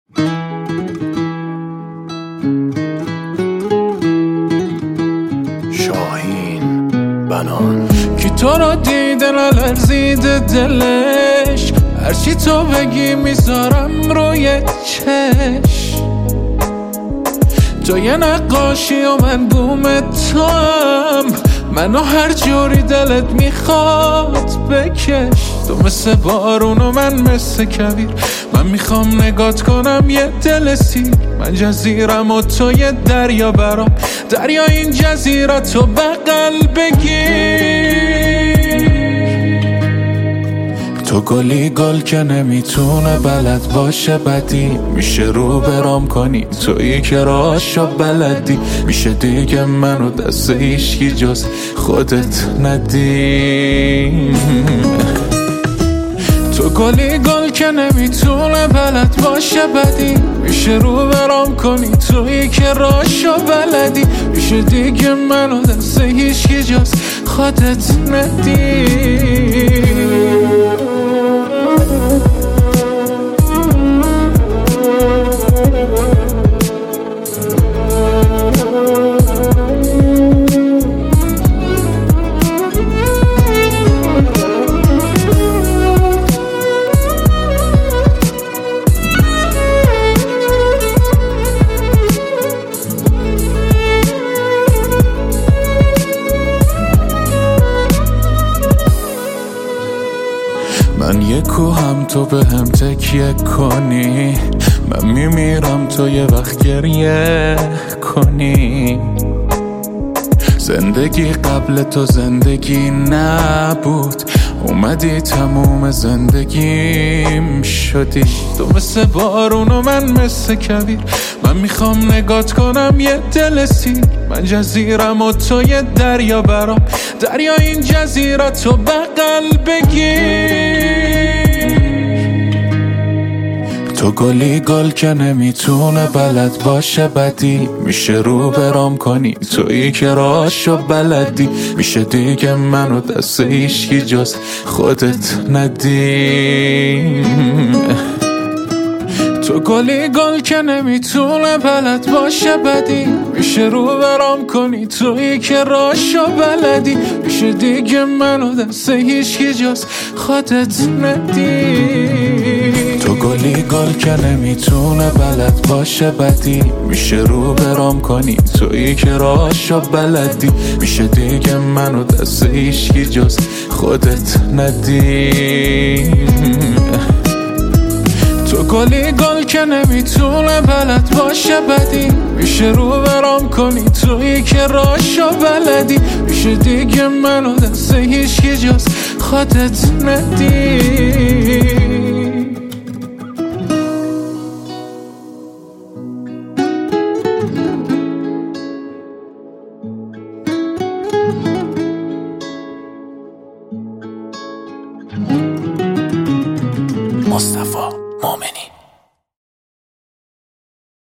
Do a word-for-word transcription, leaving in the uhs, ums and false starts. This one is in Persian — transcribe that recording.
شاهین بنان. کی تو رو دیده نلرزیده دلش، هرچی تو بگی میذارم روی چش. تو یه نقاشی و من بوم تو هم، منو هر جوری دلت میخواد بکش. تو مثل بارون و من مثل کویر، من میخوام نگات کنم یه دل سیر. من جزیرم و تو یه دریا برام، دریا این جزیره تو بغل بگیر. تو گلی گل که نمیتونه بلد باشه بدی، میشه رو برام کنی تویی که راشو بلدی. میشه دیگه منو دست هیچکی جز خودت ندی. تو گلی گل که نمیتونه بلد باشه بدی، میشه رو برام کنی تویی که راشو بلدی. میشه دیگه منو دست هیچکی جز خودت ندی. من یه کوهم تو به هم تکیه کنی، من میمیرم تو یه وقت گریه کنی. زندگی قبل تو زندگی نبود، اومدی تموم زندگیم شدی. تو مثل بارون و من مثل کویر، من میخوام نگات کنم یه دل سیر. من جزیرم و تو یه دریا برام، دریا این جزیره تو بغل بگیر. تو گلی گل که نمیتونه بلد باشه بدی، میشه رو برام کنی تویی که راشو بلدی. میشه دیگه منو دست هیچکی جز خودت ندی. تو گلی گل که نمیتونه بلد باشه بدی، میشه رو برام کنی تویی که راشو بلدی. میشه دیگه منو دست هیچکی جز خودت ندی. تو گلی گل که نمیتونه بلد باشه بدی، میشه رو برام کنی تویی که راشو بلدی. میشه دیگه منو دست هیچکی جز خودت ندی. تو گلی گل که نمیتونه بلد باشه بدی، میشه رو برام کنی تویی که راشو بلدی. میشه دیگه منو دست هیچکی جز خودت ندی. مصطفی مومن.